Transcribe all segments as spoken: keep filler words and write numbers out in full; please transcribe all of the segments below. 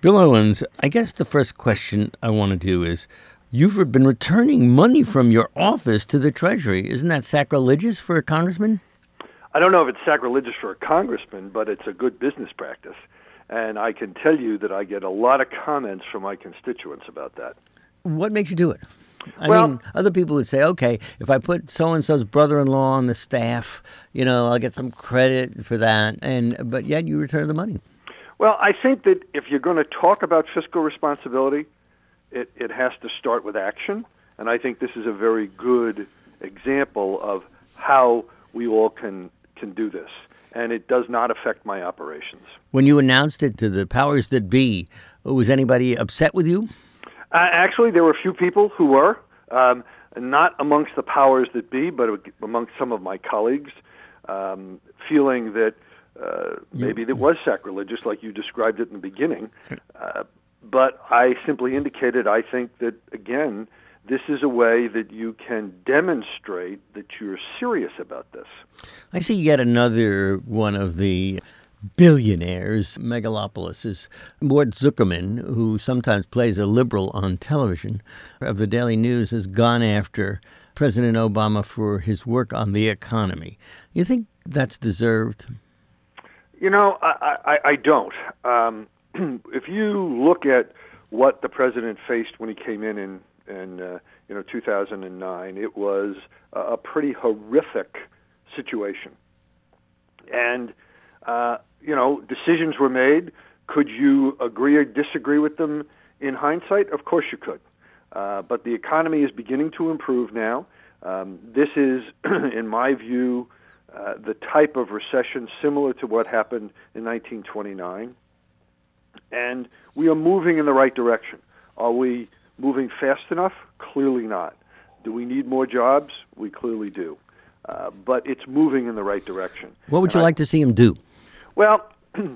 Bill Owens, I guess the first question I want to do is, you've been returning money from your office to the Treasury. Isn't that sacrilegious for a congressman? I don't know if it's sacrilegious for a congressman, but it's a good business practice. And I can tell you that I get a lot of comments from my constituents about that. What makes you do it? I well, mean, other people would say, okay, if I put so-and-so's brother-in-law on the staff, you know, I'll get some credit for that. And but yet you return the money. Well, I think that if you're going to talk about fiscal responsibility, it, it has to start with action. And I think this is a very good example of how we all can can do this. And it does not affect my operations. When you announced it to the powers that be, was anybody upset with you? Uh, actually, there were a few people who were, um, not amongst the powers that be, but amongst some of my colleagues, um, feeling that uh, maybe it was sacrilegious, like you described it in the beginning. Uh, but I simply indicated, I think that, again, this is a way that you can demonstrate that you're serious about this. I see yet another one of the billionaires, megalopolis, is Mort Zuckerman, who sometimes plays a liberal on television, of the Daily News, has gone after President Obama for his work on the economy. You think that's deserved? You know, I, I, I don't. Um, if you look at what the president faced when he came in in in uh, you know two thousand nine, it was a pretty horrific situation, and uh, you know decisions were made. Could you agree or disagree with them in hindsight? Of course you could, uh, but the economy is beginning to improve now. Um, this is, in my view, uh, the type of recession similar to what happened in nineteen twenty-nine, and we are moving in the right direction. Are we moving fast enough? Clearly not. Do we need more jobs? We clearly do. Uh, but it's moving in the right direction. What would and you I, like to see him do? Well,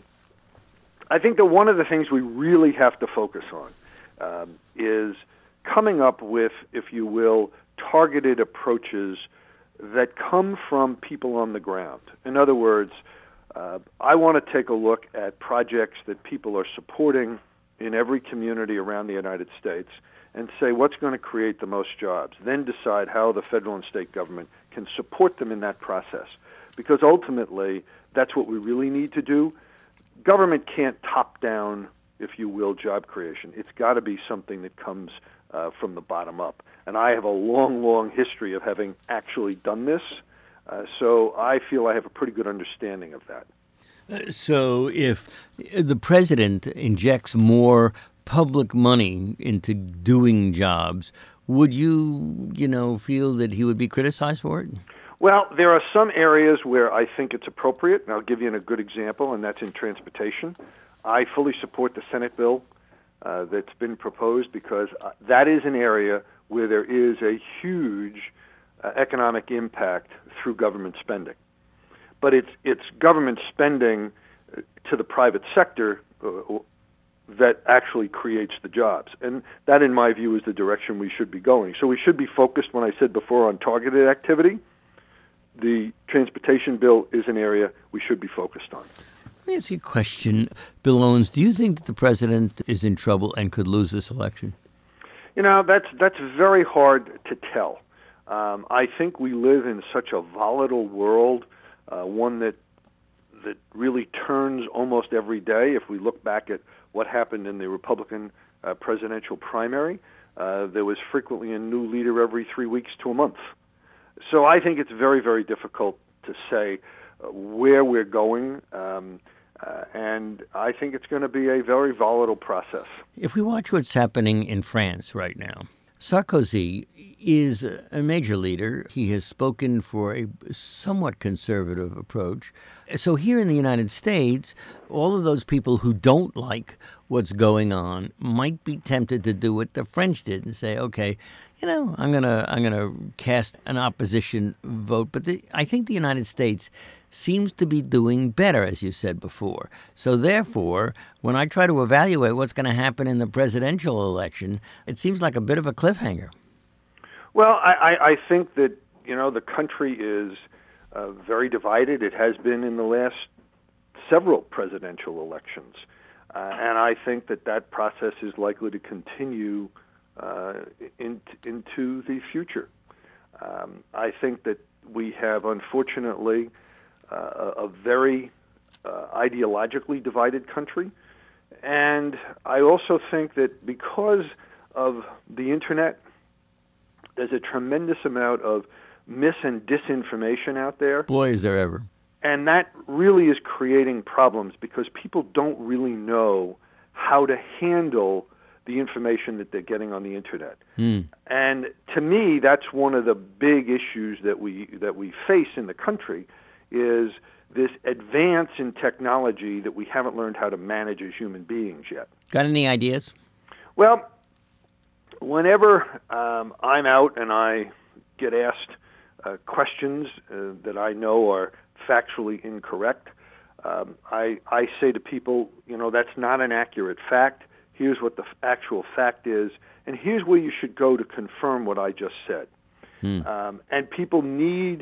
I think that one of the things we really have to focus on um, is coming up with, if you will, targeted approaches that come from people on the ground. In other words, uh, I want to take a look at projects that people are supporting in every community around the United States and say what's going to create the most jobs, then decide how the federal and state government can support them in that process. Because ultimately, that's what we really need to do. Government can't top down, if you will, job creation. It's got to be something that comes uh, from the bottom up. And I have a long, long history of having actually done this, uh, so I feel I have a pretty good understanding of that. So if the president injects more public money into doing jobs, would you, you know, feel that he would be criticized for it? Well, there are some areas where I think it's appropriate, and I'll give you a good example, and that's in transportation. I fully support the Senate bill uh, that's been proposed because uh, that is an area where there is a huge uh, economic impact through government spending. But it's it's government spending to the private sector uh, that actually creates the jobs. And that, in my view, is the direction we should be going. So we should be focused, when I said before, on targeted activity. The transportation bill is an area we should be focused on. Let me ask you a question, Bill Owens. Do you think that the president is in trouble and could lose this election? You know, that's that's very hard to tell. Um, I think we live in such a volatile world. Uh, one that that really turns almost every day. If we look back at what happened in the Republican uh, presidential primary, uh, there was frequently a new leader every three weeks to a month. So I think it's very, very difficult to say uh, where we're going, um, uh, and I think it's going to be a very volatile process. If we watch what's happening in France right now, Sarkozy is a major leader. He has spoken for a somewhat conservative approach. So here in the United States, all of those people who don't like what's going on might be tempted to do what the French did and say, okay, you know, I'm gonna I'm gonna cast an opposition vote. But the, I think the United States seems to be doing better, as you said before. So therefore, when I try to evaluate what's going to happen in the presidential election, it seems like a bit of a cliffhanger. Well, I, I think that, you know, the country is uh, very divided. It has been in the last several presidential elections. Uh, and I think that that process is likely to continue uh, in, into the future. Um, I think that we have, unfortunately, uh, a very uh, ideologically divided country. And I also think that because of the Internet, there's a tremendous amount of mis- and disinformation out there. Boy, is there ever. And that really is creating problems because people don't really know how to handle the information that they're getting on the Internet. Mm. And to me, that's one of the big issues that we that we face in the country is this advance in technology that we haven't learned how to manage as human beings yet. Got any ideas? Well, whenever um, I'm out and I get asked uh, questions uh, that I know are factually incorrect, um, I, I say to people, you know, that's not an accurate fact. Here's what the f- actual fact is, and here's where you should go to confirm what I just said. Hmm. Um, and people need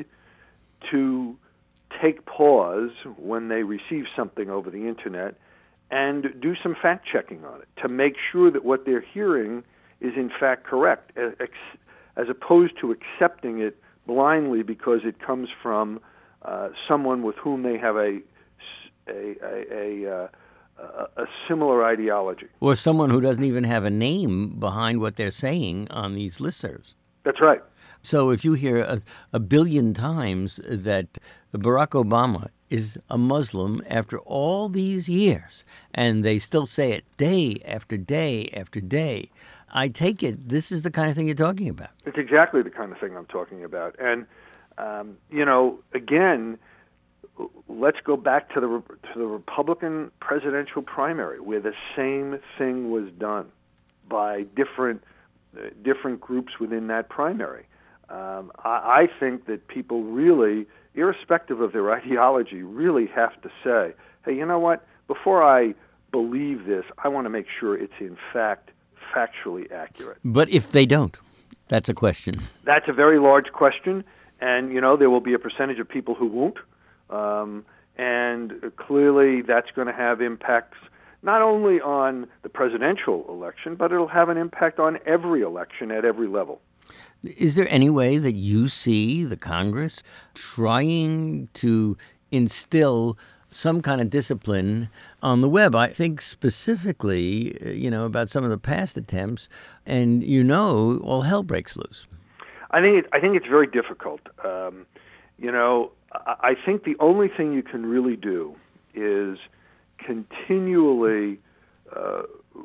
to take pause when they receive something over the Internet and do some fact-checking on it to make sure that what they're hearing is in fact correct, as opposed to accepting it blindly because it comes from uh, someone with whom they have a, a, a, a, uh, a similar ideology. Or someone who doesn't even have a name behind what they're saying on these listservs. That's right. So if you hear a, a billion times that Barack Obama is a Muslim after all these years, and they still say it day after day after day, I take it this is the kind of thing you're talking about. It's exactly the kind of thing I'm talking about. And, um, you know, again, let's go back to the to the Republican presidential primary, where the same thing was done by different uh, different groups within that primary. Um, I, I think that people really, irrespective of their ideology, really have to say, hey, you know what? Before I believe this, I want to make sure it's in fact factually accurate. But if they don't, that's a question. That's a very large question, and, you know, there will be a percentage of people who won't. Um, and clearly that's going to have impacts not only on the presidential election, but it'll have an impact on every election at every level. Is there any way that you see the Congress trying to instill some kind of discipline on the web? I think specifically, you know, about some of the past attempts, and you know, all hell breaks loose. I think it, I think it's very difficult. Um, you know, I think the only thing you can really do is continually uh,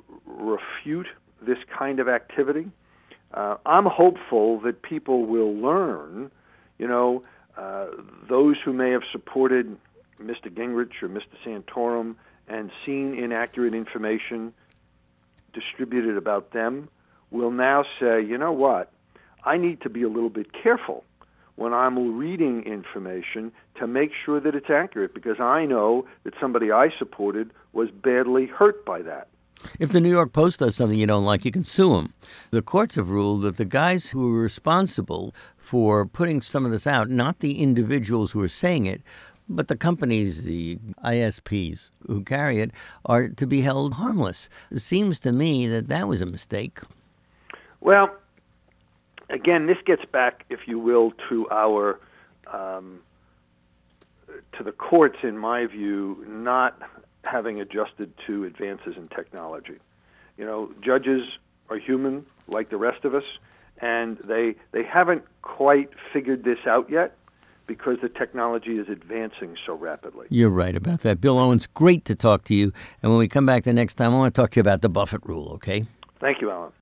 refute this kind of activity. Uh, I'm hopeful that people will learn, you know, uh, those who may have supported Mister Gingrich or Mister Santorum and seen inaccurate information distributed about them will now say, you know what, I need to be a little bit careful when I'm reading information to make sure that it's accurate, because I know that somebody I supported was badly hurt by that. If the New York Post does something you don't like, you can sue them. The courts have ruled that the guys who are responsible for putting some of this out, not the individuals who are saying it, but the companies, the I S Ps who carry it, are to be held harmless. It seems to me that that was a mistake. Well, again, this gets back, if you will, to our um, to the courts, in my view, not having adjusted to advances in technology. You know, judges are human like the rest of us, and they they haven't quite figured this out yet because the technology is advancing so rapidly. You're right about that. Bill Owens, great to talk to you. And when we come back the next time, I want to talk to you about the Buffett rule, okay? Thank you, Alan.